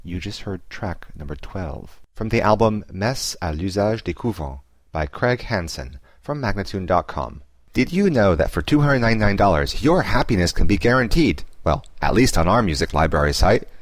You just heard track number 12 from the album Messe à l'usage des couvents by Craig Hansen from Magnatune.com. Did you know that for $299 your happiness can be guaranteed? Well, at least on our music library site.